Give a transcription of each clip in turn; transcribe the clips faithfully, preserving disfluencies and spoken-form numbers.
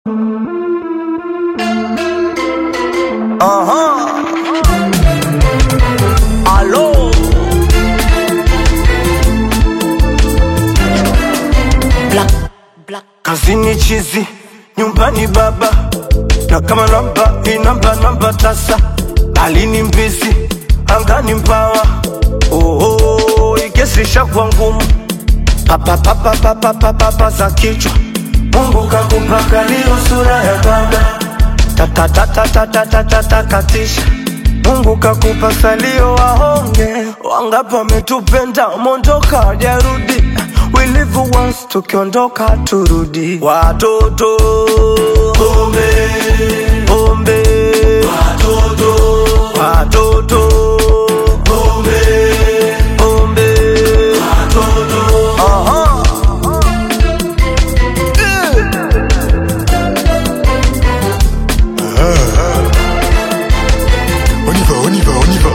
Uh-huh. Allo. Black, black. Kazini chizi, nyumbani baba. Na kama namba, hii namba namba tasa. Alini mbizi, angani mpawa. Oh, oh, ikesisha kwa ngumu. Papa, papa, papa, papa, papa za kichwa. Mungu kakupaka leo sura ya baba. Tata, tata, tata, tata, tata, katisha. Mungu kakupa salio wahonge. Wangapo metupenda, mondoka wajarudi. We live once, tukiondoka turudi. Watoto Ombe, ombe. Watoto, watoto Ombe, ombe. Watoto, aha. On y va, on y va, on y va.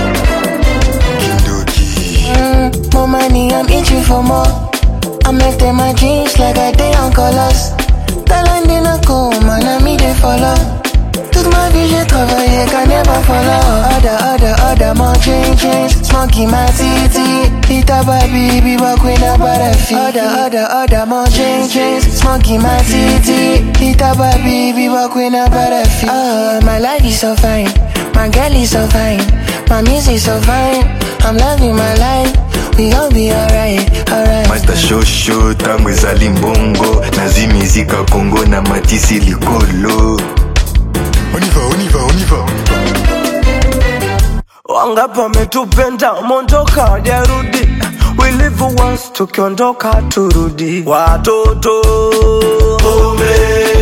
Kindoki. Mm, more money, I'm itching for more. I make them my dreams like I day on colors. Talent in a comb, and I me they follow. Toute ma vie j'ai travaillé, can never follow. Other, other, other, more change, change. Smoky my city. Ita baby, be back when I bought feet. Other, other, other, more change, change. Smoky my city. Ita baby, be back when I bought feet. Oh, my life is so fine. My girl is so fine. My music so fine. I'm loving my life. We gon' be alright, alright. Master show show, tangu ezali mbongo. Nazi zika Kongo na matisi likolo. On y va, on y va, on y va. Wangapo metupenda, mondoka wajarudi. We live once, tukiondoka turudi. Watoto Ombe.